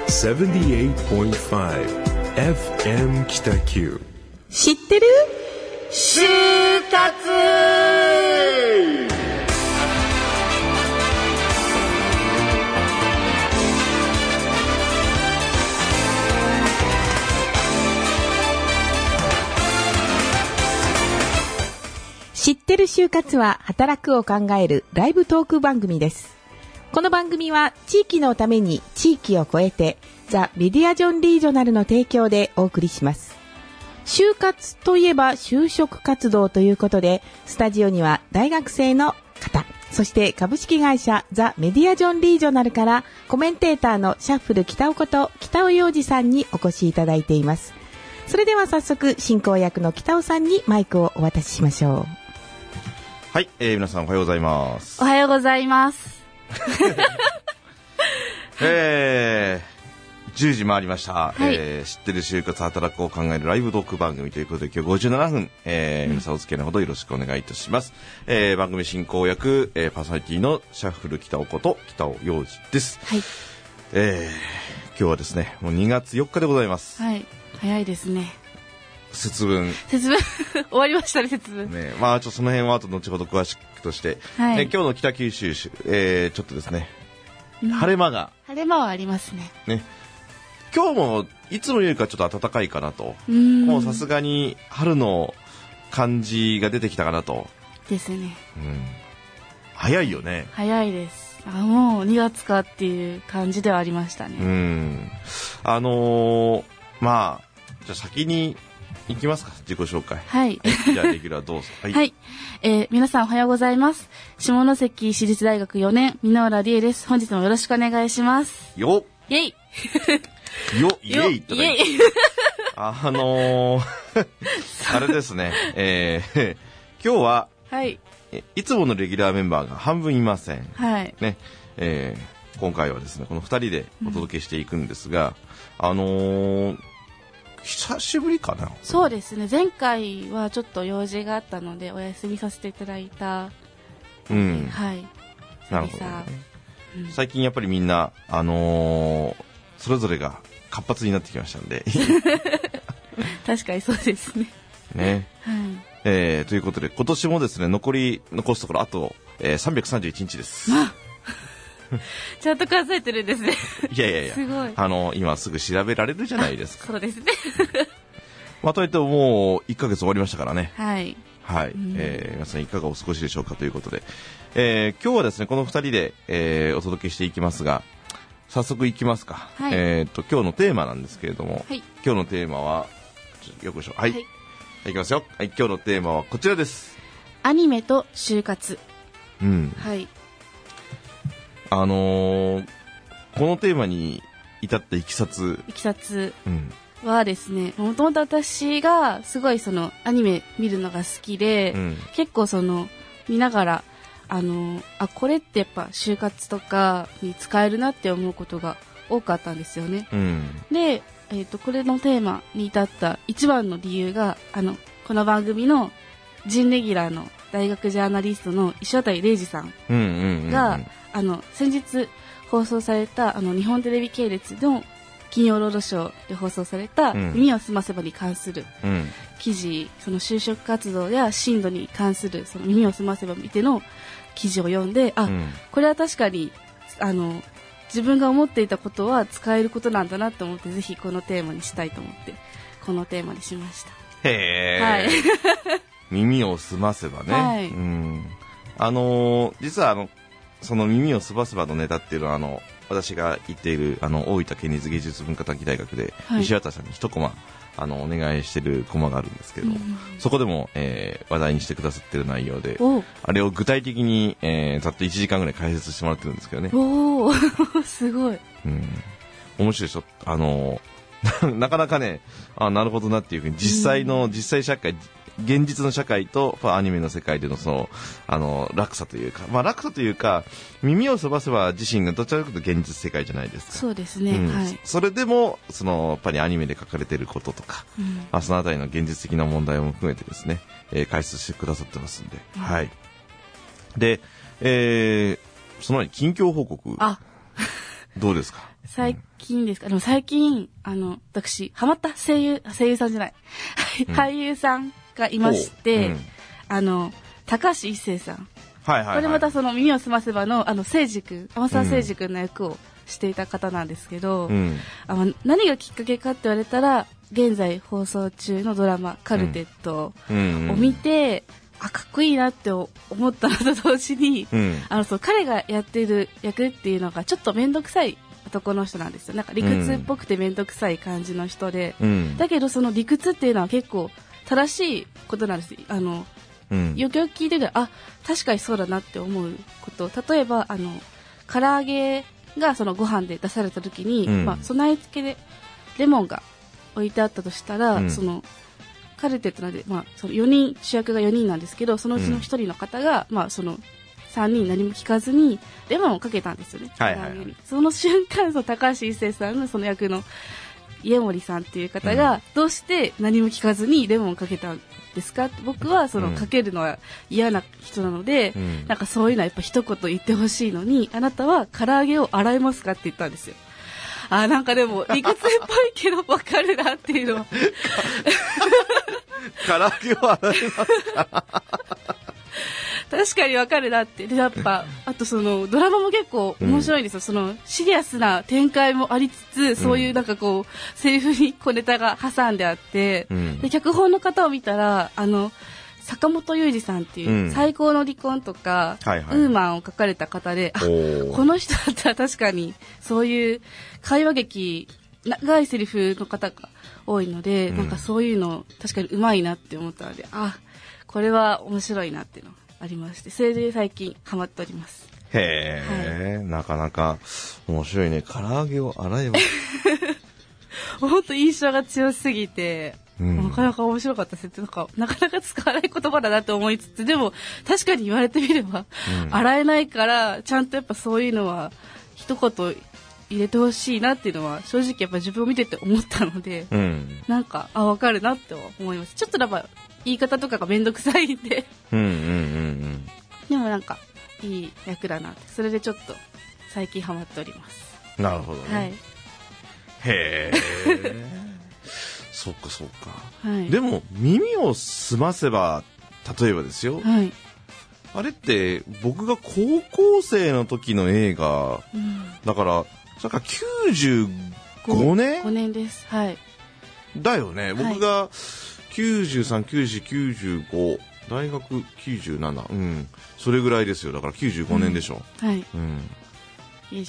78.5 FM 北九。 知ってる？就活。知ってる就活は働くを考えるライブトーク番組です。この番組は地域のために地域を超えてザ・メディアジョンリージョナルの提供でお送りします。就活といえば就職活動ということで、スタジオには大学生の方、そして株式会社ザ・メディアジョンリージョナルからコメンテーターのシャッフル北尾こと北尾洋二さんにお越しいただいています。それでは早速進行役の北尾さんにマイクをお渡ししましょう。 はい、皆さんおはようございます。 おはようございます。 10時回りました、 はい。 知ってる就活働くを考えるライブトーク番組ということで、今日57分、皆さんお付き合いのほどよろしくお願いいたします。番組進行役、パーソナリティのシャッフル北尾こと北尾洋二です。 はい。 今日はですね、もう2月4日でございます。 はい。早いですね。 節分終わりましたね、節分ね。まあちょっとその辺は後ほど詳しくとして、 はい。 今日の北九州市、ちょっとですね、晴れ間が晴れ間はありますね。 ね、今日もいつもよりかちょっと暖かいかなと、もうさすがに春の感じが出てきたかなと。 ですね。 早いよね。 早いです。もう2月かっていう感じではありましたね。 まあじゃあ先に行きますか、自己紹介。 はい。 じゃあレギュラーどうぞ。 はい。皆さんおはようございます。下関市立大学4年箕浦理恵です。本日もよろしくお願いします。 よっ。 イェイ。 よイェイとか言って。あれですね。今日は、 はい。 いつものレギュラーメンバーが半分いません。 はい。 ね。今回はですね、この2人でお届けしていくんですが、久しぶりかな。 そうですね。前回はちょっと用事があったのでお休みさせていただいた。はい。 なるほど、ね。最近やっぱりみんなそれぞれが活発になってきましたんで。 確かにそうですね。 ね。 はい。 ということで今年もですね、残すところあと、331日です。 ちゃんと数えてるんですね。 いやすごい。 今すぐ調べられるじゃないですか。 そうですね。 まあといってももう1ヶ月終わりましたからね。 はい。 はい。皆さんいかがお過ごしでしょうかということで、今日はですねこの2人で、お届けしていきますが、早速いきますか。 はい。 今日のテーマなんですけれども、 はい、 今日のテーマはよくしょ。はい。はい。いきますよ。はい。今日のテーマはこちらです。 アニメと就活。はい。 このテーマに至ったいきさつはですね、もともと私がすごいそのアニメ見るのが好きで、結構その見ながらこれってやっぱ就活とかに使えるなって思うことが多かったんですよね。で、これのテーマに至った一番の理由がこの番組の準レギュラーの大学ジャーナリストの石渡礼二さんが先日放送された日本テレビ系列の金曜ロードショーで放送された耳をすませばに関する記事、その就職活動や進路に関するその耳をすませば見ての記事を読んで、これは確かに自分が思っていたことは使えることなんだなと思って、ぜひこのテーマにしたいと思ってこのテーマにしました。 へー。 はい。 耳をすませばね。 はい。 実はその耳をすませばのネタっていうのは私が行っている大分県立芸術文化短期大学で、石渡さんに一コマお願いしてるコマがあるんですけど、そこでも、話題にしてくださってる内容で、あれを具体的に、ざっと1時間ぐらい解説してもらってるんですけどね。 おーすごい。 面白いでしょ。なかなかね、なるほどなっていうふうに実際社会、現実の社会とアニメの世界での落差というか、落差というか、耳をすませば自身がどちらかというと現実世界じゃないですか。 そうですね。はい。 それでもやっぱりアニメで書かれていることとか、そのあたりの現実的な問題も含めてですね、解説してくださってますんで、はい。で、その前に近況報告。どうですか？ 最近ですか。でも最近、私、ハマった声優さんじゃない。俳優さんがいまして、高橋一生さん。 はいはいはい。 これまたその耳をすませばの、聖司君、天沢聖司君の役をしていた方なんですけど、何がきっかけかって言われたら、現在放送中のドラマ、カルテットを見て、かっこいいなって思ったのと同時に、彼がやっている役っていうのがちょっと面倒くさい男の人なんですよ。なんか理屈っぽくて面倒くさい感じの人で、だけどその理屈っていうのは結構正しいことなんです。よくよく聞いてて、確かにそうだなって思うこと。例えば、唐揚げがそのご飯で出された時に、備え付けでレモンが置いてあったとしたら、そのカルテットなんで、その4人、主役が4人なんですけど、そのうちの1人の方が、その3人何も聞かずにレモンをかけたんですよね。その瞬間、高橋一生さんのその役の家森さんっていう方が、どうして何も聞かずにレモンをかけたんですか？僕はそのかけるのは嫌な人なので、なんかそういうのはやっぱ一言言ってほしいのに、あなたは唐揚げを洗えますかって言ったんですよ。なんかでも理屈っぽいけど分かるなっていうのは唐揚げを洗えますか確かに分かるなって。でやっぱあとそのドラマも結構面白いんですよ。そのシリアスな展開もありつつ、そういうなんかこうセリフにネタが挟んであって、で脚本の方を見たら坂本雄二さんっていう、最高の離婚とか、ウーマンを書かれた方で、この人だったら確かにそういう会話劇、長いセリフの方が多いので、なんかそういうの確かにうまいなって思ったので、これは面白いなっていうのがありまして、それで最近ハマっております。 へえ、なかなか面白いね。唐揚げを洗えば本当印象が強すぎて、なかなか面白かったです。なかなか使わない言葉だなと思いつつ、でも確かに言われてみれば、洗えないからちゃんとやっぱそういうのは一言入れてほしいなっていうのは正直やっぱ自分を見てて思ったので、なんか分かるなって思います。ちょっとやっぱ言い方とかがめんどくさいんででもなんかいい役だなって、それでちょっと最近ハマっております。 なるほどね。へえそっかそっか、でも耳をすませば、例えばですよ、あれって僕が高校生の時の映画、だからそれから95年 5年です。 だよね。僕が93、90、95、大学97、それぐらいですよ。だから95年でしょ。 95年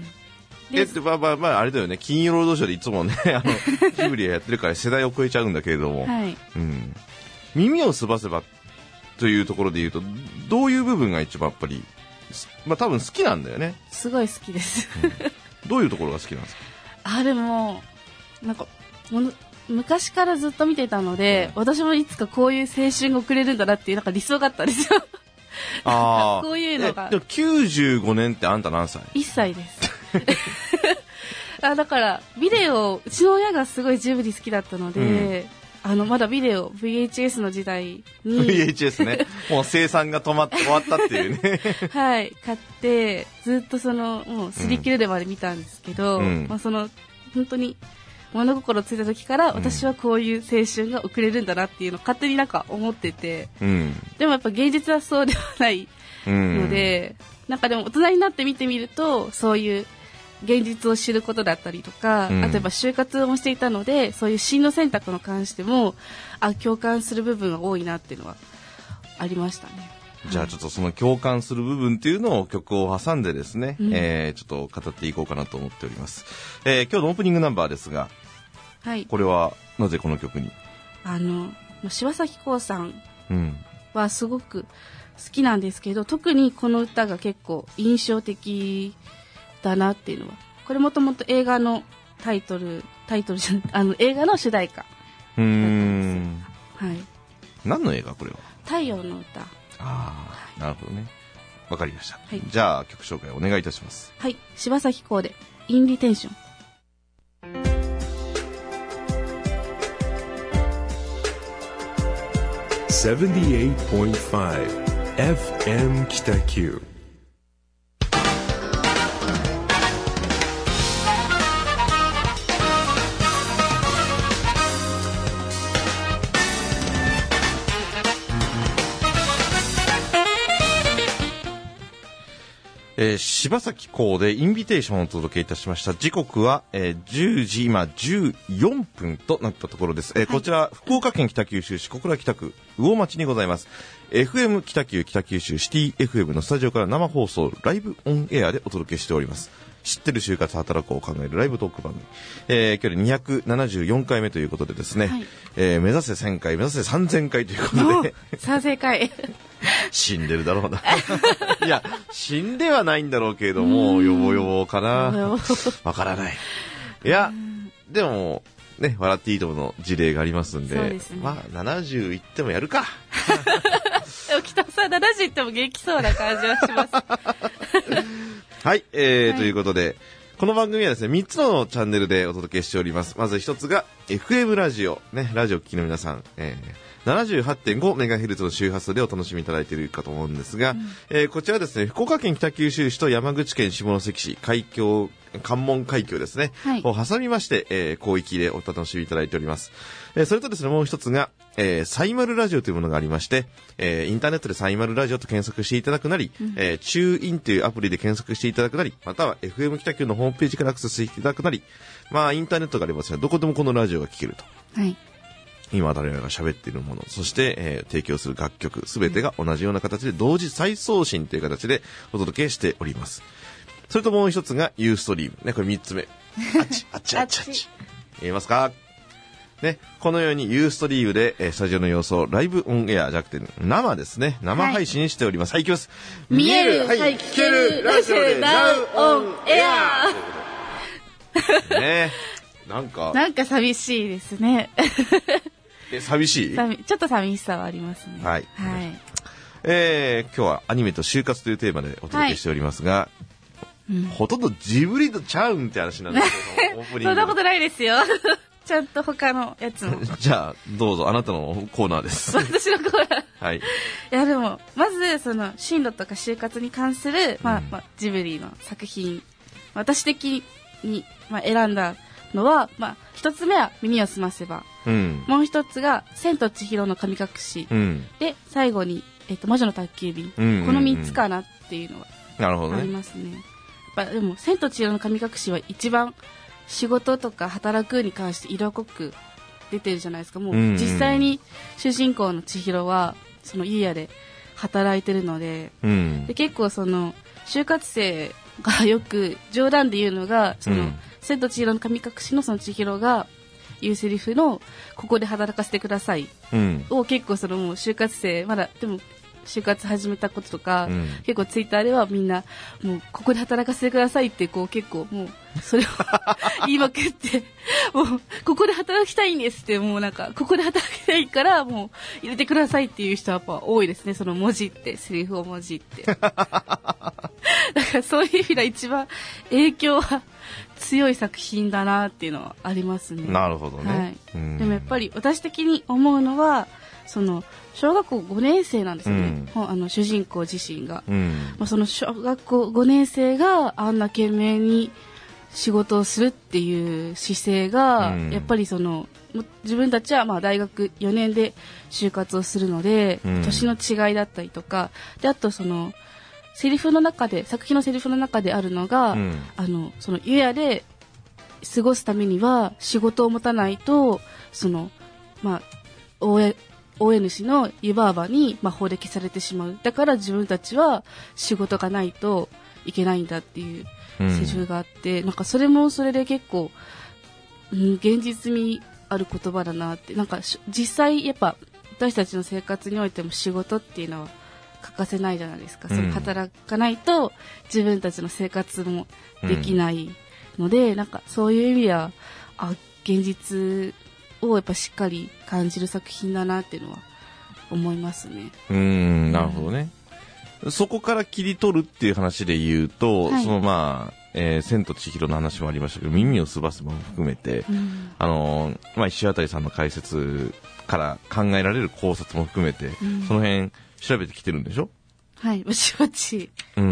あれだよね。金曜ロードショーでいつもねジブリやってるから世代を超えちゃうんだけれども、耳をすばせばというところで言うと、どういう部分が一番やっぱり多分好きなんだよね。 すごい好きですどういうところが好きなんですか？ でもなんか昔からずっと見てたので、私もいつかこういう青春が送れるんだなっていうなんか理想があったんですよこういうのが。 95年ってあんた何歳 ？1歳ですだからビデオ、うちの親がすごいジブリ好きだったので、まだビデオ VHS の時代に VHS ねもう生産が止まって終わったっていうね買ってずっともう擦り切れるまで見たんですけど、本当に物心ついた時から私はこういう青春が送れるんだなっていうのを勝手になんか思ってて、でもやっぱ現実はそうではないので、なんかでも大人になって見てみるとそういう現実を知ることだったりとか、あとやっぱ就活もしていたので、そういう進路選択の関しても共感する部分が多いなっていうのはありましたね。 じゃあちょっとその共感する部分っていうのを曲を挟んでですね、ちょっと語っていこうかなと思っております。今日のオープニングナンバーですが、これはなぜこの曲に？ 柴咲コウさんはすごく好きなんですけど、特にこの歌が結構印象的だなっていうのは、これもともと映画のタイトルじゃない、映画の主題歌だったんですよ。 何の映画これは？ 太陽の歌。 なるほどね。わかりました。じゃあ曲紹介お願いいたします。 柴咲コウでインビテーション。 78.5 FM 北九。 柴咲コウでインビテーションをお届けいたしました。時刻は、10時今14分となったところです。こちら福岡県北九州市小倉北区魚町にございます FM 北九州シティ FM のスタジオから生放送ライブオンエアでお届けしております。知ってる就活働こうを考えるライブトーク番組、今日で274回目ということでですね、はい、目指せ1000回目指せ3000回ということで 3000回死んでるだろうないや死んではないんだろうけれどもよぼよぼかなわからない。いやでもね笑っていいともの事例がありますんで、 そうですね、 まあ70いってもやるかでも北さん70いっても元気そうな感じはしますはい、ということで、この番組はですね、3つのチャンネルでお届けしております。まず1つが、FM ラジオ。ね、ラジオ聴きの皆さん、78.5MHz の周波数でお楽しみいただいているかと思うんですが、こちらはですね、福岡県北九州市と山口県下関市、関門海峡ですね、はい、を挟みまして、広域でお楽しみいただいております。それとですね、もう一つが、サイマルラジオというものがありまして、インターネットでサイマルラジオと検索していただくなり、チューインというアプリで検索していただくなり、または FM 北九のホームページからアクセスしていただくなり、まあインターネットがありますが、どこでもこのラジオが聴けると。はい。今我々が喋っているもの、そして、提供する楽曲、すべてが同じような形で同時再送信という形でお届けしております。それともう一つがユーストリーム。ね、これ3つ目。あっち。言えますかね、このようにユーストリームで、スタジオの様子をライブオンエアじゃなくて生ですね。生配信しております。はい、いきます。 見える、はい、聞ける、ラジオでナウオンエアね、なんか寂しいですね。 寂しい？ ちょっと寂しさはありますね。 はい。はい。今日はアニメと就活というテーマでお届けしておりますが、ほとんどジブリとちゃうんって話なんですけど、オープニング。 そんなことないですよ。ちゃんと他のやつも。 じゃあ、どうぞ、あなたのコーナーです。 私のコーナー。 はい。 いや、でも、まず、進路とか就活に関する、ジブリの作品、私的に、選んだのは、一つ目は耳をすませば。もう一つが、千と千尋の神隠し。で、最後に、魔女の宅急便。この三つかなっていうのは。 なるほどね。 ありますね。でも、千と千尋の神隠しは一番、仕事とか働くに関して色濃く出てるじゃないですか。もう実際に主人公の千尋はその家で働いてるので、で結構就活生がよく冗談で言うのが千と千尋の神隠しのその千尋が言うセリフのここで働かせてくださいを結構もう就活生まだでも就活始めたこととか、結構ツイッターではみんなもうここで働かせてくださいって結構もうそれを言いまくってもうここで働きたいんですってもうここで働きたいからもう入れてくださいっていう人はやっぱ多いですね。その文字ってセリフを文字ってだからそういう意味では一番影響は強い作品だなっていうのはありますね。 なるほどね、 はい、でもやっぱり私的に思うのは小学校5年生なんですよね、主人公自身が、その小学校5年生があんな懸命に仕事をするっていう姿勢が、やっぱり自分たちは大学4年で就活をするので、年の違いだったりとかで、あとセリフの中で作品のセリフの中であるのが、湯屋で過ごすためには仕事を持たないと大家主の湯婆婆に魔法で消されてしまう。だから自分たちは仕事がないといけないんだっていうセリフがあって、それもそれで結構、現実味ある言葉だなって。実際やっぱ私たちの生活においても仕事っていうのは欠かせないじゃないですか。働かないと自分たちの生活もできないので、そういう意味では現実をやっぱしっかり感じる作品だなっていうのは思いますね。 なるほどね。そこから切り取るっていう話で言うと、はい、千と千尋の話もありましたけど、耳をすばすばも含めて、石渡さんの解説から考えられる考察も含めて、その辺調べてきてるんでしょ？ はい、ぼちぼち。 そ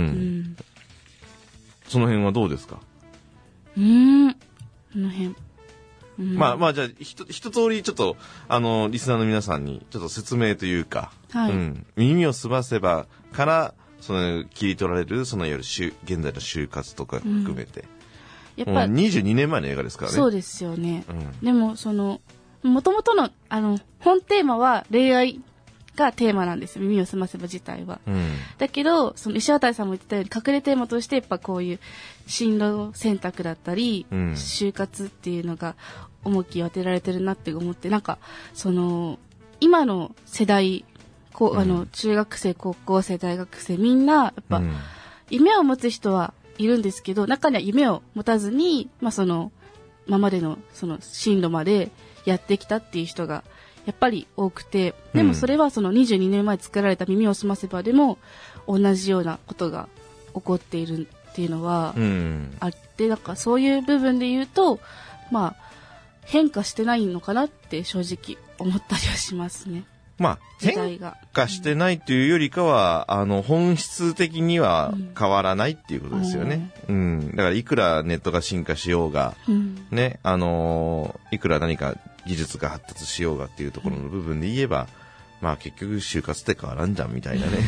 の辺はどうですか？ その辺。 じゃあ一通りちょっとリスナーの皆さんにちょっと説明というか、はい、耳をすばせばからその切り取られるそのいわゆる現在の就活とか含めて、 やっぱ 22年前の映画ですからね。 そうですよね。でもその元々の本テーマは恋愛がテーマなんですよ。耳をすませば自体は。だけどその石渡さんも言ってたように隠れテーマとしてやっぱこういう進路選択だったり、就活っていうのが重きを当てられてるなって思って、なんかその今の世代中学生高校生大学生みんなやっぱ、夢を持つ人はいるんですけど、中には夢を持たずに、その今までのその進路までやってきたっていう人がやっぱり多くて、でもそれはその22年前作られた耳をすませばでも同じようなことが起こっているっていうのはあって、なんかそういう部分で言うと、変化してないのかなって正直思ったりはしますね。 変化してないというよりかは、本質的には変わらないっていうことですよね。だからいくらネットが進化しようが、ね、いくら何か技術が発達しようがっていうところの部分で言えば、結局就活って変わらんじゃんみたいなね。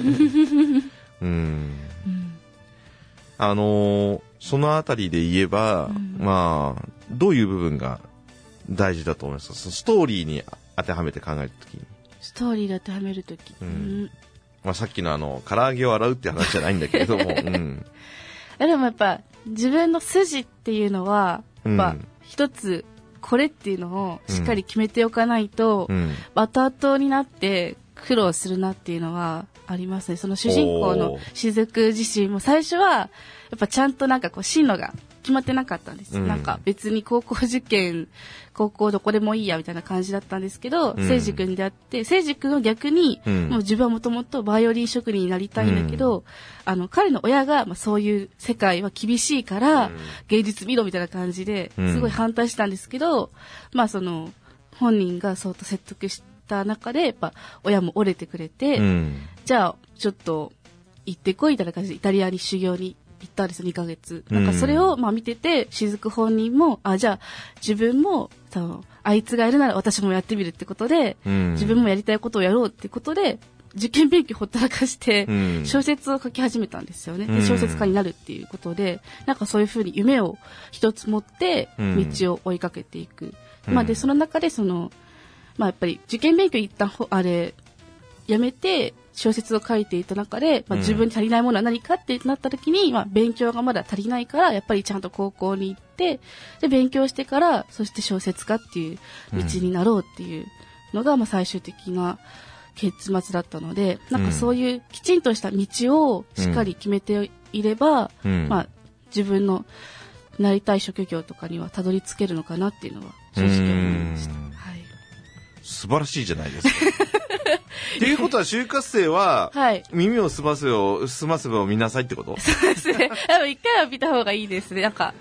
そのあたりで言えば、どういう部分が大事だと思いますか？ストーリーに当てはめて考えるときに。 ストーリーで当てはめるとき。 さっきの唐揚げを洗うって話じゃないんだけれども。でもやっぱ自分の筋っていうのは、やっぱ一つこれっていうのをしっかり決めておかないと、後々になって苦労するなっていうのはありますね。その主人公の雫自身も最初はやっぱちゃんとなんかこう進路が決まってなかったんです。なんか別に高校受験、高校どこでもいいやみたいな感じだったんですけど、聖司君に出会って、聖司君は逆に、もう自分はもともとバイオリン職人になりたいんだけど、彼の親が、そういう世界は厳しいから、芸術見ろみたいな感じで、すごい反対したんですけど、その、本人がそうと説得した中で、やっぱ親も折れてくれて、じゃあ、ちょっと、行ってこいみたいな感じでイタリアに修行に行ったんですよ、2ヶ月。なんかそれを見てて、雫本人も、じゃあ自分も、あいつがやるなら私もやってみるってことで、自分もやりたいことをやろうってことで、受験勉強ほったらかして、小説を書き始めたんですよね。で小説家になるっていうことで、なんかそういうふうに夢を一つ持って、道を追いかけていく。で、その中でやっぱり受験勉強一旦、やめて、小説を書いていた中で、自分に足りないものは何かってなった時に、勉強がまだ足りないから、やっぱりちゃんと高校に行って、で、勉強してから、そして小説家っていう道になろうっていうのが、最終的な結末だったので、なんかそういうきちんとした道をしっかり決めていれば、自分のなりたい職業とかにはたどり着けるのかなっていうのは正直思いました。 素晴らしいじゃないですか。っていうことは就活生は、耳をすませばを見なさいってこと？ そうですね。一回は見た方がいいですね。なんか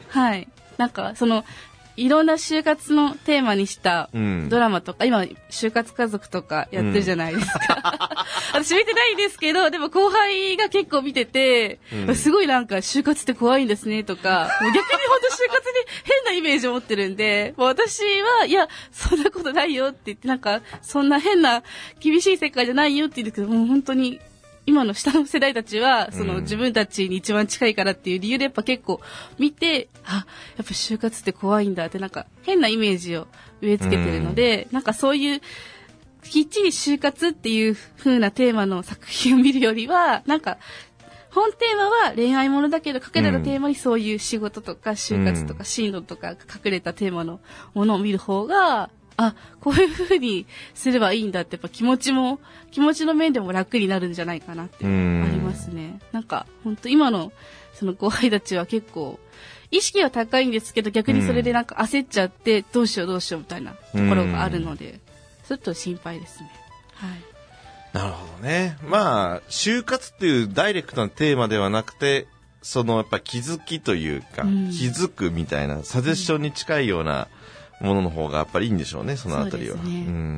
いろんな就活のテーマにしたドラマとか、今就活家族とかやってるじゃないですか。私見てないんですけど、でも後輩が結構見てて、すごいなんか就活って怖いんですねとか、もう逆に本当就活に変なイメージを持ってるんで、もう私はいやそんなことないよって言って、なんかそんな変な厳しい世界じゃないよって言うんですけど、もう本当に今の下の世代たちは自分たちに一番近いからっていう理由でやっぱ結構見て、やっぱ就活って怖いんだってなんか変なイメージを植え付けてるので、なんかそういうきっちり就活っていう風なテーマの作品を見るよりは、なんか本テーマは恋愛ものだけど隠れたテーマにそういう仕事とか就活とか進路とか隠れたテーマのものを見る方が、こういう風にすればいいんだってやっぱ気持ちの面でも楽になるんじゃないかなってありますね。なんか本当今のその後輩たちは結構意識は高いんですけど、逆にそれでなんか焦っちゃってどうしようみたいなところがあるので、ちょっと心配ですね。 なるほどね。就活っていうダイレクトなテーマではなくて、やっぱ気づきというか、気づくみたいなサジェッションに近いようなものの方がやっぱりいいんでしょうね、そのあたりは。なる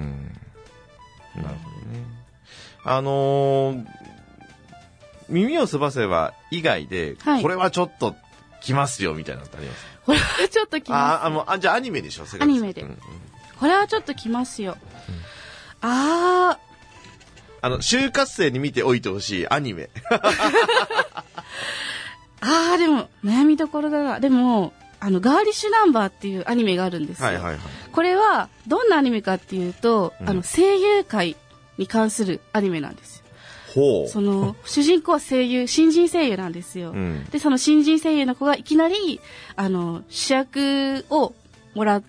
ほどね。耳をすばせば以外で、これはちょっと来ますよみたいなのってあります？ これはちょっと来ます。 じゃあアニメでしょ？ アニメで。これはちょっと来ますよ。 就活生に見ておいてほしいアニメ。 でも、悩みどころだな。でも、ガーリッシュナンバーっていうアニメがあるんですよ。 はいはいはい。 これは、どんなアニメかっていうと、声優界に関するアニメなんですよ。 ほう。 主人公は新人声優なんですよ。で、その新人声優の子がいきなり、主役をもらって、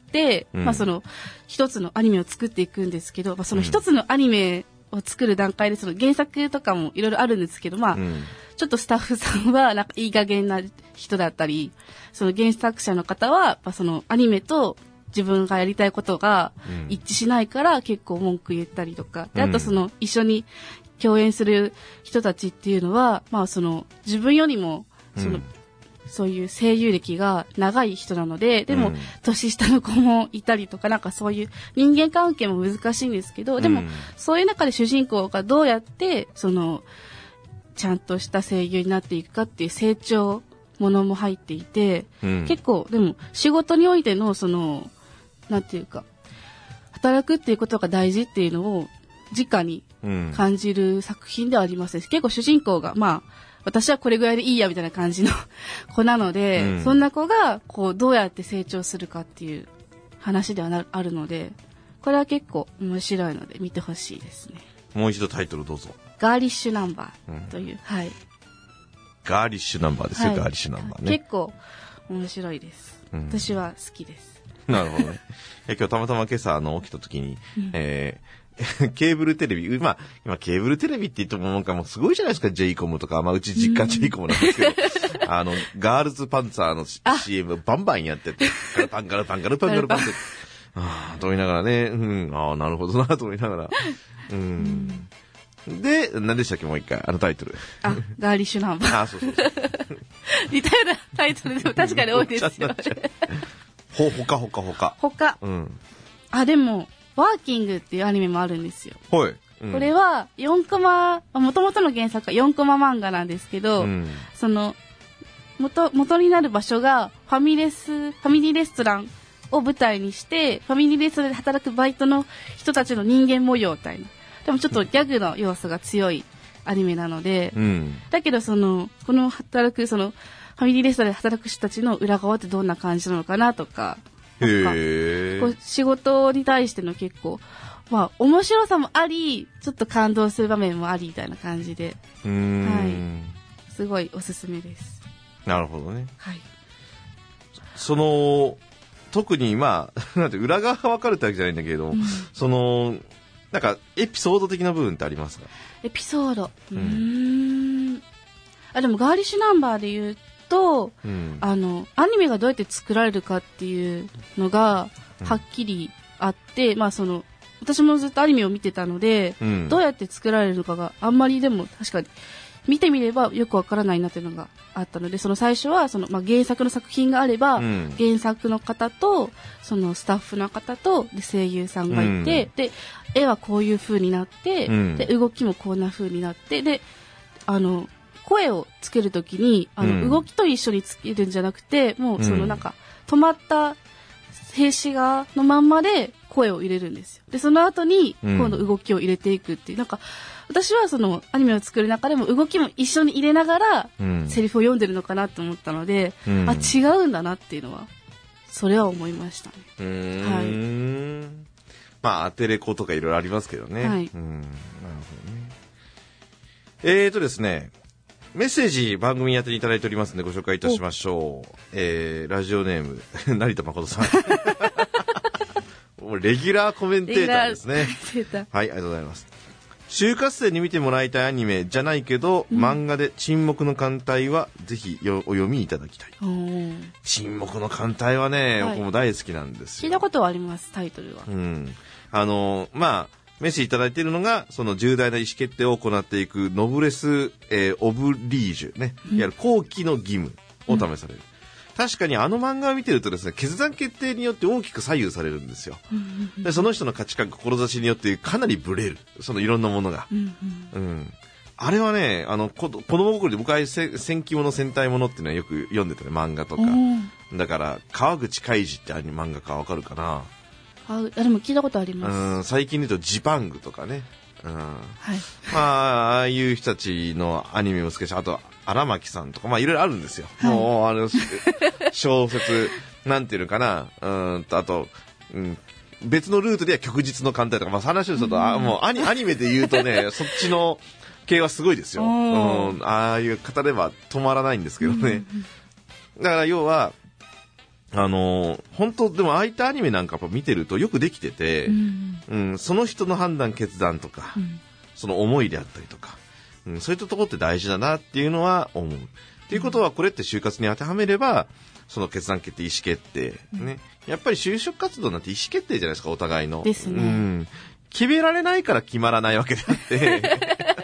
一つのアニメを作っていくんですけど、その一つのアニメを作る段階で、原作とかもいろいろあるんですけど、ちょっとスタッフさんは、なんかいい加減な人だったり、その原作者の方は、アニメと自分がやりたいことが一致しないから結構文句言ったりとか、で、あと一緒に共演する人たちっていうのは、自分よりも、そういう声優歴が長い人なので、でも、年下の子もいたりとか、なんかそういう人間関係も難しいんですけど、でも、そういう中で主人公がどうやって、ちゃんとした声優になっていくかっていう成長ものも入っていて、結構、でも、仕事においての、なんていうか、働くっていうことが大事っていうのを、直に感じる作品ではありますね。結構主人公が、私はこれぐらいでいいやみたいな感じの子なので、そんな子がどうやって成長するかっていう話ではあるので、これは結構面白いので見てほしいですね。 もう一度タイトルどうぞ。 ガーリッシュナンバーという、はい。 ガーリッシュナンバーですよ、はい、ガーリッシュナンバーね。 結構面白いです。私は好きです。 なるほどね。今日たまたま今朝起きた時に、ケーブルテレビ、今ケーブルテレビって言ってもなんかもうすごいじゃないですか、J コムとか、うち実家 J コムなんですけど、ガールズパンツァーの CM バンバンやってて、ガルパンガルパンガルパンガルパンって、と思いながらね、なるほどなと思いながら、で、何でしたっけ、もう一回、タイトル。 ガーリッシュナンバー。 そう。 似たようなタイトルでも確かに多いですよね。他。でも、ワーキングっていうアニメもあるんですよ。 はい。 これは4コマ、元々の原作は4コマ漫画なんですけど、元になる場所がファミリーレストランを舞台にして、ファミリーレストランで働くバイトの人たちの人間模様みたいな。でもちょっとギャグの要素が強いアニメなので、だけどこのファミリーレストランで働く人たちの裏側ってどんな感じなのかなとか、仕事に対しての結構、面白さもあり、ちょっと感動する場面もありみたいな感じで、すごいおすすめです。 なるほどね。 はい。 特になんて裏側が分かるってわけじゃないんだけど、なんかエピソード的な部分ってありますか？ エピソード。でもガーリッシュナンバーで言うと、アニメがどうやって作られるかっていうのがはっきりあって、私もずっとアニメを見てたので、どうやって作られるのかがあんまりでも確かに見てみればよくわからないなっていうのがあったので、最初は原作の作品があれば、原作の方とスタッフの方とで声優さんがいて、で絵はこういう風になって、で動きもこんな風になって、で声をつけるときに動きと一緒につけるんじゃなくて、もうなんか止まった静止画のまんまで声を入れるんですよ。でその後に今度動きを入れていくっていう、なんか私はアニメを作る中でも動きも一緒に入れながらセリフを読んでるのかなと思ったので、違うんだなっていうのはそれは思いましたね。はい。 アテレコとかいろいろありますけどね。 はい。 なるほどね。ですね、メッセージ番組宛てにいただいておりますのでご紹介いたしましょう。ラジオネーム成田誠さん。もうレギュラーコメンテーターですね。はい、ありがとうございます。就活生に見てもらいたいアニメじゃないけど、漫画で沈黙の艦隊はぜひお読みいただきたい。沈黙の艦隊はね、僕も大好きなんですよ。 聞いたことはあります、タイトルは。 メッセージいただいているのが、その重大な意思決定を行っていくノブレス、オブリージュね、いわゆる後期の義務を試される。確かに漫画を見てるとですね、決断決定によって大きく左右されるんですよ。でその人の価値観、志によってかなりブレる。いろんなものが。あれはね、子供心で僕は戦記物戦隊ものっていうのはよく読んでたね、漫画とか。だから、川口海二って漫画かわかるかな。 でも聞いたことあります。 最近で言うとジパングとかね。 まあ、ああいう人たちのアニメも好きだし、あと荒牧さんとか、まあいろいろあるんですよ。もう小説なんていうのかな、あと、別のルートでは曲日の艦隊とか、まあ話をすると、もうアニメで言うとね、そっちの系はすごいですよ。ああいう語れば止まらないんですけどね。だから要は、本当でもああいったアニメなんか見てるとよくできてて、その人の判断決断とか、その思いであったりとか、そういったところって大事だなっていうのは思う。っていうことはこれって就活に当てはめれば、その決断決定、意思決定、ね。やっぱり就職活動なんて意思決定じゃないですか、お互いの。 ですね。 決められないから決まらないわけであって。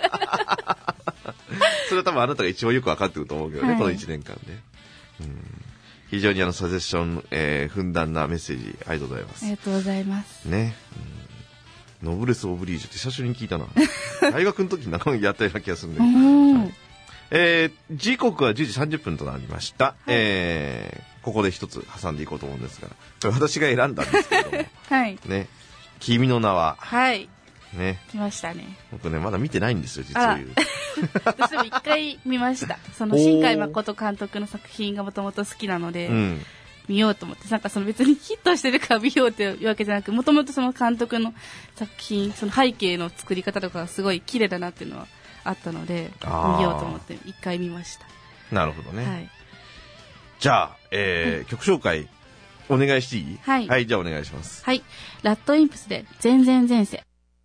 それは多分あなたが一番よくわかってると思うけどね、この1年間で。非常にサジェッション、ふんだんなメッセージありがとうございます。 ありがとうございます。 ね。ノブレス・オブリージュって久しぶりに聞いたな。大学の時になんかやったような気がするんで。時刻は10時30分となりました。ここで一つ挟んでいこうと思うんですが、私が選んだんですけども。ね。君の名は。ね。 来ましたね。 僕ね、まだ見てないんですよ、実を言う。 私も一回見ました。その新海誠監督の作品がもともと好きなので、見ようと思って、なんかその別にヒットしてるから見ようっていうわけじゃなく、もともとその監督の作品、その背景の作り方とかがすごい綺麗だなっていうのはあったので、見ようと思って一回見ました。 なるほどね。じゃあ、曲紹介お願いしていい？はい、じゃあお願いします。 はい。ラッドインプスで前前前世。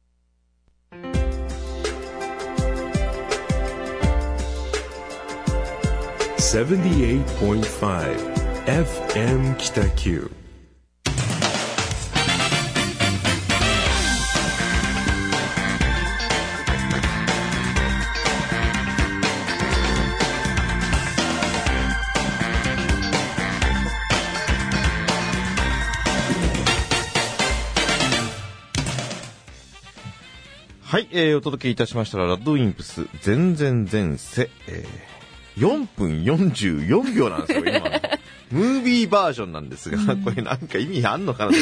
78.5 FM 北九。 はい、お届けいたしましたらラッドインプス前前前世、4分44秒なんですよ、今の。ムービーバージョンなんですが、これなんか意味あんのかな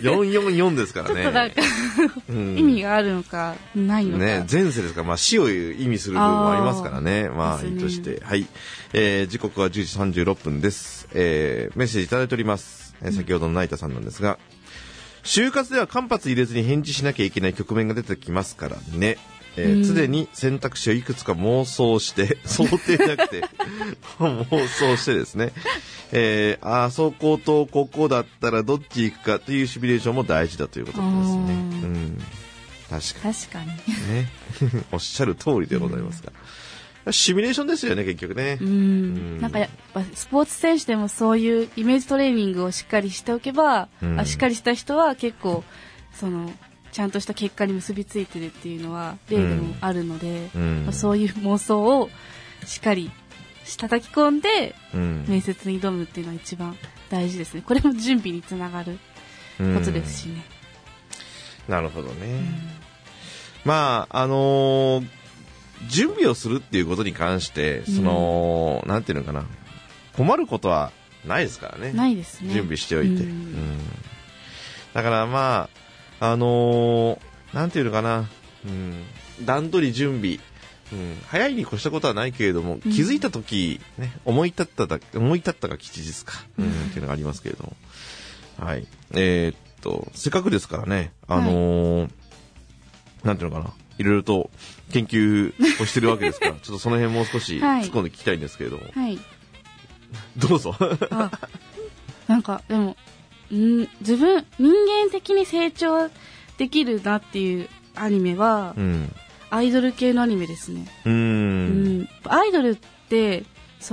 444ですからね。 ちょっとなんか意味があるのか、ないのか。 ね、前世ですから、まあ死を意味する部分もありますからね。まあ、いいとして。はい。時刻は10時36分です。メッセージいただいております。先ほどのナイタさんなんですが、就活では間髪入れずに返事しなきゃいけない局面が出てきますからね。常に選択肢をいくつか妄想して想定じゃなくて妄想してですね、そことここだったらどっち行くかというシミュレーションも大事だということですね。確かにねおっしゃる通りでございますが、シミュレーションですよね、結局ね。 なんかやっぱスポーツ選手でもそういうイメージトレーニングをしっかりしておけば、しっかりした人は結構そのちゃんとした結果に結びついてるっていうのは例でもあるので、そういう妄想をしっかり叩き込んで面接に挑むっていうのは一番大事ですね。これも準備につながることですしね。 なるほどね。まあ準備をするっていうことに関してなんていうのかな、困ることはないですからね。 ないですね。 準備しておいて。だからまあなんていうのかな、段取り準備、早いに越したことはないけれども、気づいたとき、ね、思い立ったが吉日か、っていうのがありますけれども。はい。せっかくですからね、なんていうのかな、いろいろと研究をしてるわけですから、ちょっとその辺もう少し突っ込んで聞きたいんですけれども。どうぞ。 なんか、でも、人間的に成長できるなっていうアニメは、アイドル系のアニメですね。アイドルって普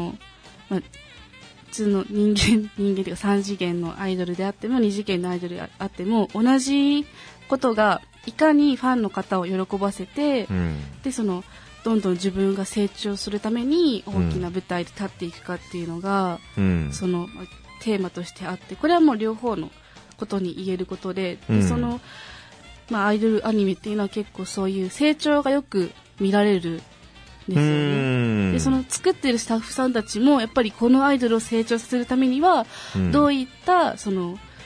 通の人間というか3次元のアイドルであっても2次元のアイドルであっても同じことがいかにファンの方を喜ばせて、でどんどん自分が成長するために大きな舞台で立っていくかっていうのが、テーマとしてあって、これはもう両方のことに言えることで、アイドルアニメっていうのは結構そういう成長がよく見られるんですよね。で作ってるスタッフさんたちもやっぱりこのアイドルを成長させるためには、どういった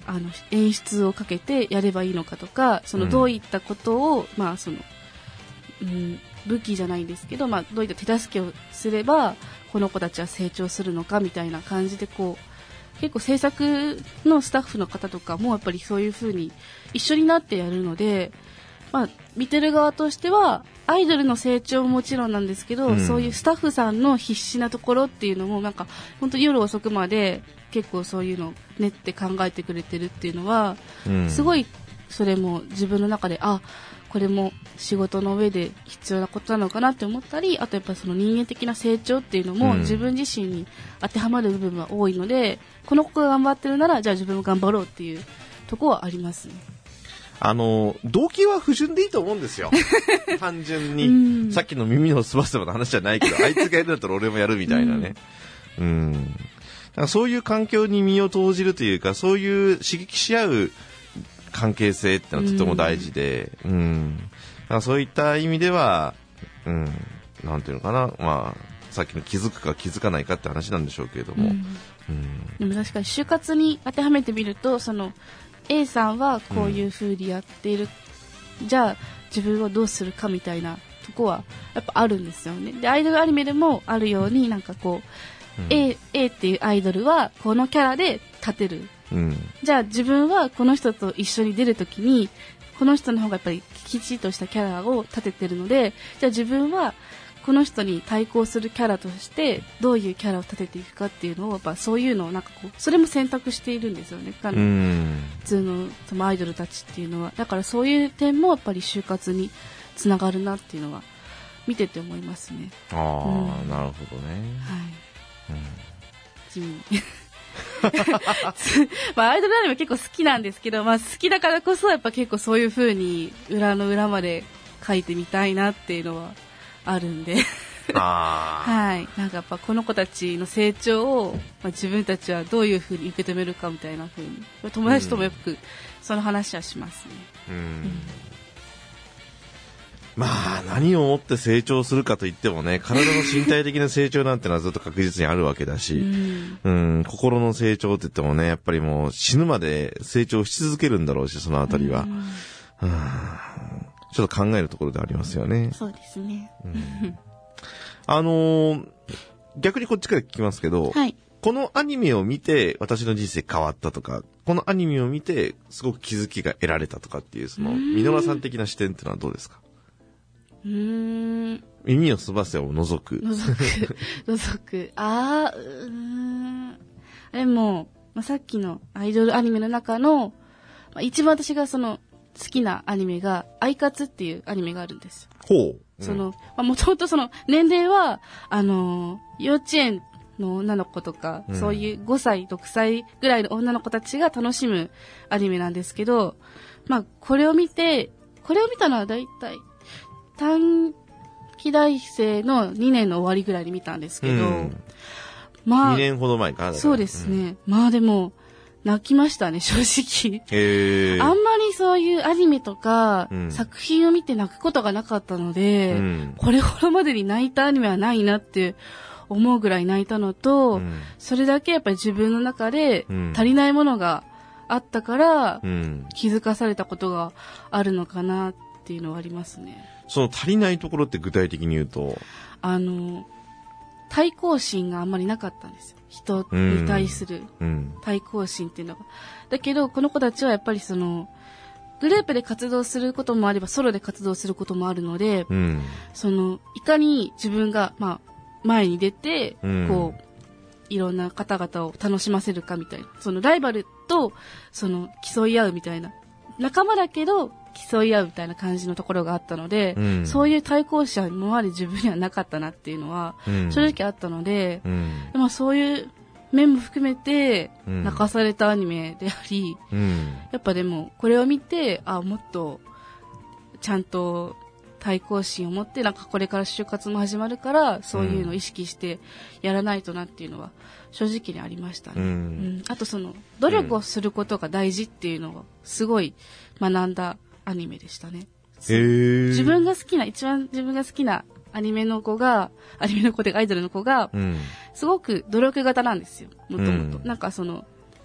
演出をかけてやればいいのかとか、そのどういったことを、まあその、武器じゃないんですけど、まあどういった手助けをすればこの子たちは成長するのかみたいな感じで、こう結構制作のスタッフの方とかもやっぱりそういう風に一緒になってやるので、まあ見てる側としてはアイドルの成長ももちろんなんですけど、そういうスタッフさんの必死なところっていうのもなんか本当夜遅くまで結構そういうのを練って考えてくれてるっていうのは、すごいそれも自分の中でこれも仕事の上で必要なことなのかなって思ったり、あとやっぱりその人間的な成長っていうのも自分自身に当てはまる部分は多いので、この子が頑張ってるならじゃあ自分も頑張ろうっていうところはありますね。 動機は不純でいいと思うんですよ。単純に。さっきの耳のすばせばの話じゃないけど、あいつがやるんだったら俺もやるみたいなね。だからそういう環境に身を投じるというか、そういう刺激し合う関係性ってのはとても大事で、だからそういった意味では、なんていうのかな、まあ、さっきの気づくか気づかないかって話なんでしょうけれども。 でも確かに就活に当てはめてみると、その、A さんはこういう風にやっている、じゃあ自分はどうするかみたいなとこはやっぱあるんですよね。でアイドルアニメでもあるように、なんかこう、A っていうアイドルはこのキャラで立てる、じゃあ自分はこの人と一緒に出るときにこの人の方がやっぱりきちっとしたキャラを立ててるので、じゃあ自分はこの人に対抗するキャラとしてどういうキャラを立てていくかっていうのを、やっぱそういうのをなんかこうそれも選択しているんですよね、普通のそのアイドルたちっていうのは。だからそういう点もやっぱり就活につながるなっていうのは見てて思いますね。 なるほどね。はい、 地味まあアイドルアニメ結構好きなんですけど、まあ好きだからこそやっぱ結構そういう風に裏の裏まで書いてみたいなっていうのはあるんではい、なんかやっぱこの子たちの成長を、まあ、自分たちはどういう風に受け止めるかみたいな風に友達ともよくその話はしますね。 まあ何をもって成長するかといってもね、体の身体的な成長なんてのはずっと確実にあるわけだし、心の成長って言ってもね、やっぱりもう死ぬまで成長し続けるんだろうし、そのあたりは。ちょっと考えるところでありますよね。 そうですね。 逆にこっちから聞きますけど、はい、このアニメを見て私の人生変わったとか、このアニメを見てすごく気づきが得られたとかっていう、そのミノラさん的な視点っていうのはどうですか？耳をすばせを除く。 でも、まあ、さっきのアイドルアニメの中の、まあ、一番私がその好きなアニメがアイカツっていうアニメがあるんですよ。その、もともとその年齢は、幼稚園の女の子とか、そういう5歳、6歳ぐらいの女の子たちが楽しむアニメなんですけど、まあ、これを見たのはだいたい短期大生の2年の終わりぐらいに見たんですけど、 まあ、2年ほど前かな。 そうですね。まあでも、泣きましたね、正直。あんまりそういうアニメとか、作品を見て泣くことがなかったので、これほどまでに泣いたアニメはないなって思うぐらい泣いたのと、それだけやっぱり自分の中で足りないものがあったから、気づかされたことがあるのかなっていうのはありますね。 その足りないところって具体的に言うと、 対抗心があんまりなかったんですよ。人に対する対抗心っていうのが。だけど、この子たちはやっぱりその、グループで活動することもあれば、ソロで活動することもあるので、その、いかに自分が、まあ、前に出て、こう、いろんな方々を楽しませるかみたいな。そのライバルと、その、競い合うみたいな。仲間だけど、競い合うみたいな感じのところがあったので、そういう対抗者は今まで自分にはなかったなっていうのは正直あったので、でもそういう面も含めて泣かされたアニメであり、やっぱでもこれを見て、もっとちゃんと対抗心を持って、なんかこれから就活も始まるからそういうのを意識してやらないとなっていうのは正直にありましたね。あとその努力をすることが大事っていうのをすごい学んだアニメでしたね。一番自分が好きなアニメの子でアイドルの子が、すごく努力型なんですよ、もともと。なんかその、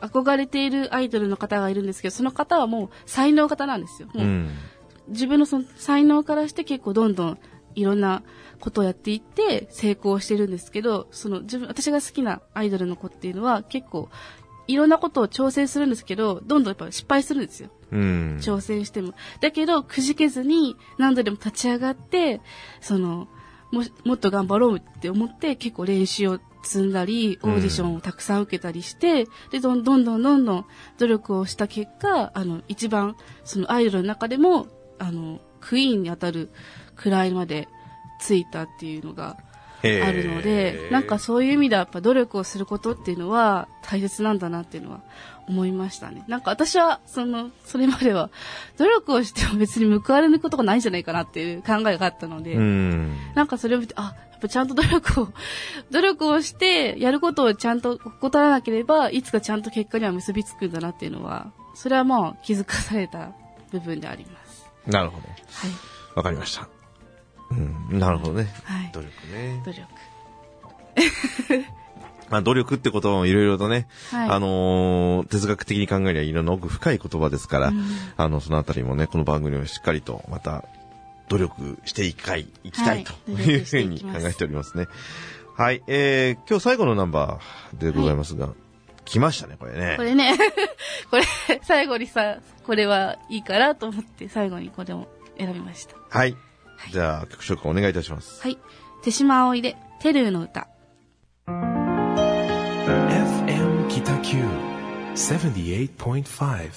憧れているアイドルの方がいるんですけど、その方はもう才能型なんですよ。もう自分のその才能からして結構どんどんいろんなことをやっていって成功してるんですけど、私が好きなアイドルの子っていうのは結構いろんなことを挑戦するんですけど、どんどんやっぱ失敗するんですよ。挑戦しても。だけど、くじけずに何度でも立ち上がって、もっと頑張ろうって思って結構練習を積んだり、オーディションをたくさん受けたりして、で、どんどん努力をした結果、一番、アイドルの中でも、クイーンに当たるくらいまでついたっていうのが、あるので、なんかそういう意味ではやっぱ努力をすることっていうのは大切なんだなっていうのは思いましたね。なんか私はそれまでは努力をしても別に報われることがないんじゃないかなっていう考えがあったので、なんかそれを見て、やっぱちゃんと努力をしてやることをちゃんと怠らなければいつかちゃんと結果には結びつくんだなっていうのは、それはまあ気づかされた部分であります。 なるほど。はい。わかりました。なるほどね。 はい、 努力ね。 努力。 まあ努力って言葉もいろいろとね、 はい、 哲学的に考えりゃいろんな奥深い言葉ですから、そのあたりもね、この番組をしっかりとまた努力していきたいというふうに考えておりますね。はい、今日最後のナンバーでございますが、来ましたね、これね。 これね、これ最後にこれはいいからと思って最後にこれを選びました。 はい。じゃあ曲紹介お願いいたします。 はい。手島葵でテルーの歌。 FM 北九 78.5。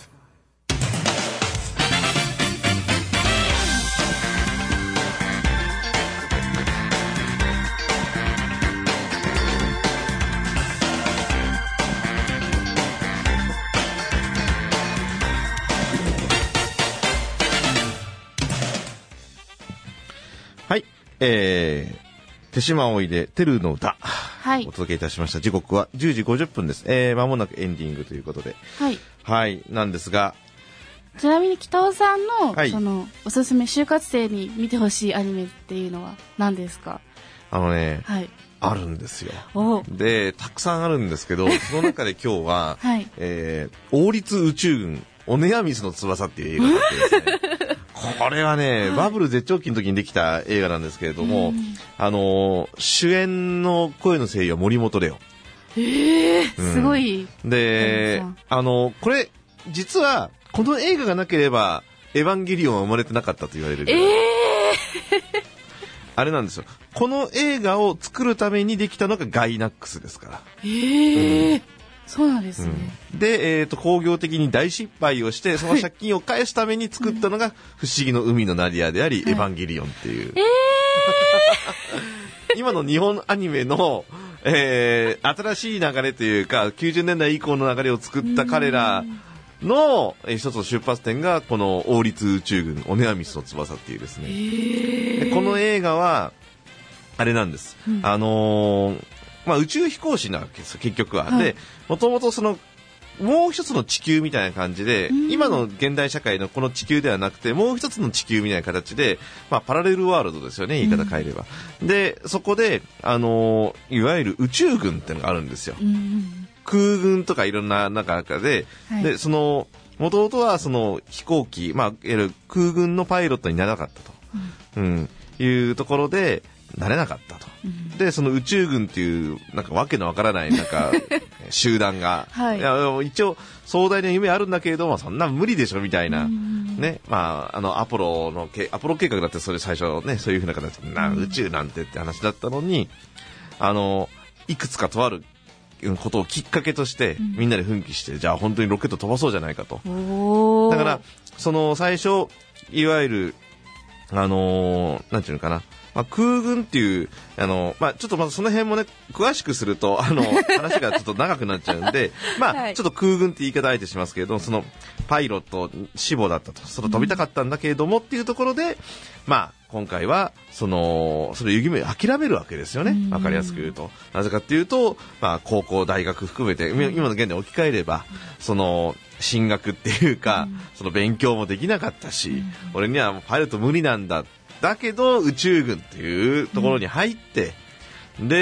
はい。手島葵でテルの歌、 はい、 お届けいたしました。時刻は10時50分です。間もなくエンディングということで、 はい、 はい、なんですが、 ちなみに北尾さんの、 はい、 おすすめ就活生に見てほしいアニメっていうのは何ですか？ はい、あるんですよ。で、たくさんあるんですけど、その中で今日は、 はい、 王立宇宙軍オネアミスの翼っていう映画があってですね。これはね、バブル絶頂期の時にできた映画なんですけれども、主演の声の声優は森本レオ。 すごい。 で、これ、実は、この映画がなければ、エヴァンゲリオンは生まれてなかったと言われる。あれなんですよ。この映画を作るためにできたのがガイナックスですから。 そうなんですね。 で、工業的に大失敗をして、その借金を返すために作ったのが、不思議の海のナディアであり、エヴァンゲリオンっていう。今の日本アニメの、新しい流れというか、90年代以降の流れを作った彼らの一つの出発点が、この王立宇宙軍、オネアミスの翼っていうですね。でこの映画は、あれなんです。宇宙飛行士なわけですよ、結局は。で、もともともう一つの地球みたいな感じで、今の現代社会のこの地球ではなくて、もう一つの地球みたいな形で、パラレルワールドですよね、言い方変えれば。で、そこで、いわゆる宇宙軍ってのがあるんですよ。空軍とかいろんな中で、で、もともとは飛行機、いわゆる空軍のパイロットにならなかったと、いうところで、なれなかったと。で、その宇宙軍っていう、なんかわけのわからない、なんか、集団が、いや、一応、壮大な夢あるんだけれども、そんな無理でしょ、みたいな。ね、アポロ計画だってそれ最初ね、そういうふうな形で、宇宙なんてって話だったのに、いくつかとあることをきっかけとして、みんなで奮起して、じゃあ本当にロケット飛ばそうじゃないかと。だから、最初、いわゆる、なんていうのかな。空軍っていう、ちょっとまずその辺もね、詳しくすると、話がちょっと長くなっちゃうんで、ちょっと空軍って言い方あえてしますけれど、パイロット志望だったと、飛びたかったんだけれどもっていうところで、今回は、その夢を諦めるわけですよね。わかりやすく言うと。なぜかっていうと、高校、大学含めて、今の現代置き換えれば、進学っていうか、勉強もできなかったし、俺にはパイロット無理なんだ。だけど宇宙軍っていうところに入って、で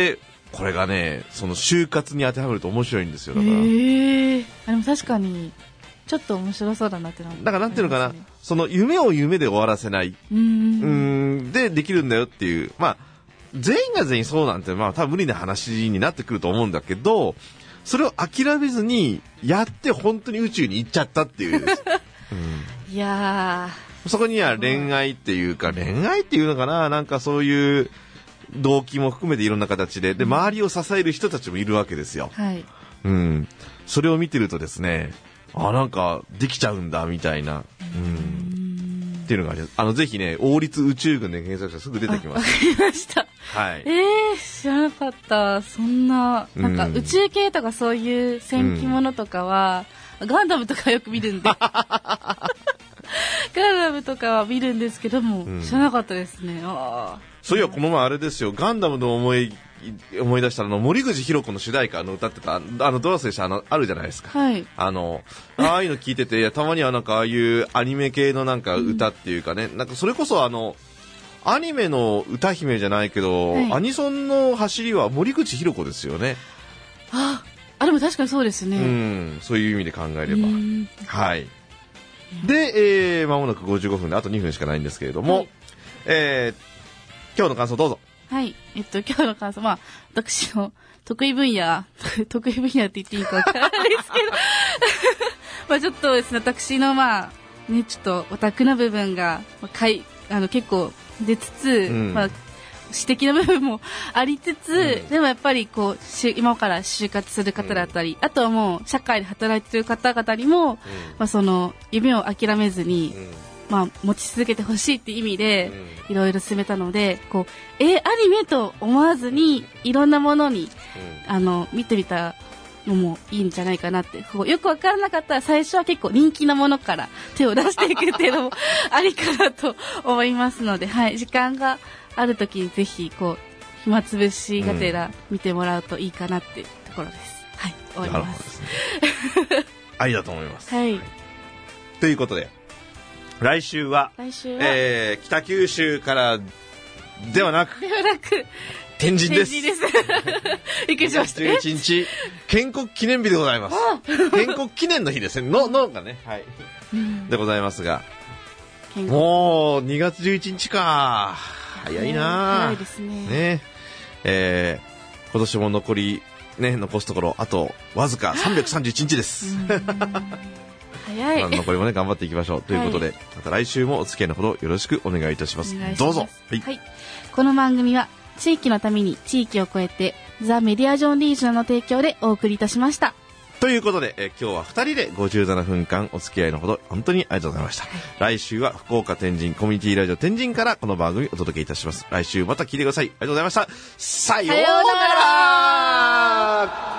これがね、その就活に当てはめると面白いんですよ。だから。 でも確かに、ちょっと面白そうだなってのは、 だからなんていうのかな、その夢を夢で終わらせない。で、できるんだよっていう。まあ、全員が全員そうなんて、まあ多分無理な話になってくると思うんだけど、それを諦めずに、やって本当に宇宙に行っちゃったっていう。 いやー。そこには恋愛っていうか、恋愛っていうのかな、なんかそういう動機も含めていろんな形で、で、周りを支える人たちもいるわけですよ。 はい。 それを見てるとですね、なんかできちゃうんだみたいな、っていうのがあります。ぜひね、王立宇宙軍で検索したらすぐ出てきます。 わかりました。 はい。 知らなかった。そんな、なんか宇宙系とかそういう戦記物とかは、ガンダムとかよく見るんで。ガンダムとかは見るんですけども、知らなかったですね。 そういや、この前あれですよ、ガンダムの思い出した森口博子の主題歌歌ってた、ドラスでしたあるじゃないですか。 はい。 ああいうの聞いてて、たまにはなんかああいうアニメ系のなんか歌っていうかね、なんかそれこそアニメの歌姫じゃないけど、はい、アニソンの走りは森口博子ですよね。 でも確かにそうですね。 そういう意味で考えれば。はい。で、間もなく55分であと2分しかないんですけれども、はい、今日の感想どうぞ。 はい。今日の感想、私の得意分野って言っていいかわからないですけど、ちょっとですね、私のちょっとオタクな部分が、結構出つつ、私的な部分もありつつ、でもやっぱり今から就活する方だったり、あとはもう社会で働いている方々にも、その夢を諦めずに、持ち続けてほしいっていう意味で、いろいろ進めたので、アニメと思わずに、いろんなものに、見てみたのもいいんじゃないかなって。よくわからなかったら最初は結構人気なものから手を出していくっていうのもありかなと思いますので、はい、時間がある時にぜひ、暇つぶしがてら見てもらうといいかなっていうところです。はい、終わります。 ありだと思います。 はい。 ということで、来週は北九州からではなく天神です。 びっくりしました。 11日建国記念日でございます。建国記念の日ですね。のがね、はい、でございますが、もう2月11日か。早いな。 早いですね。 ね、今年も残すところあとわずか331日です。 早い。 残りもね頑張っていきましょうということで、また来週もお付き合いのほどよろしくお願いいたします。どうぞ。 はい。この番組は地域のために地域を超えてザ・メディアジョンリージョンの提供でお送りいたしました。 ということで、今日は2人で57分間お付き合いのほど本当にありがとうございました。来週は福岡天神コミュニティラジオ天神からこの番組お届けいたします。来週また聞いてください。ありがとうございました。さようなら。